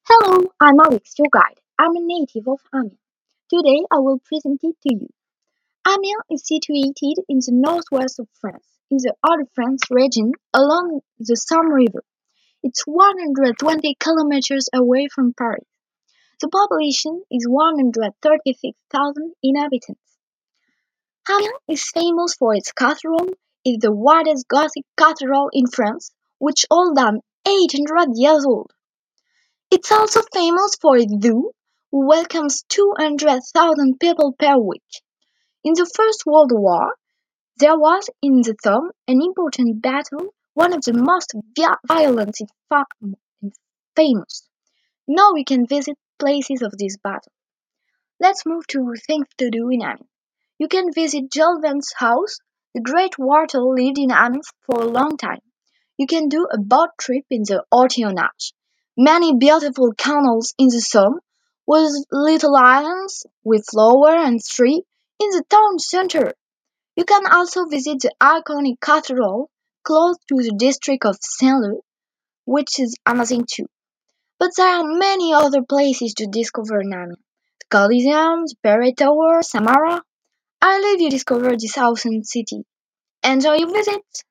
Hello, I'm Alex, your guide. I'm a native of Amiens. Today I will present it to you. Amiens is situated in the northwest of France, in the Hauts-de-France region along the Somme River. It's 120 kilometers away from Paris. The population is 136,000 inhabitants. Amiens is famous for its cathedral. It's the widest Gothic cathedral in France, which older than 800 years old. It's also famous for its zoo, who welcomes 200,000 people per week. In the First World War, there was in the Somme an important battle, one of the most violent and famous. Now we can visit places of this battle. Let's move to things to do in Amiens. You can visit Jules Verne's house. The great writer lived in Amiens for a long time. You can do a boat trip in the Ortillonnage. Many beautiful canals in the Somme, with little islands with flower and tree in the town center. You can also visit the iconic cathedral close to the district of Saint-Lô, which is amazing too. But there are many other places to discover in Amiens. The Coliseum, the Perret Tower, Samara. I leave you discover this awesome city. Enjoy your visit!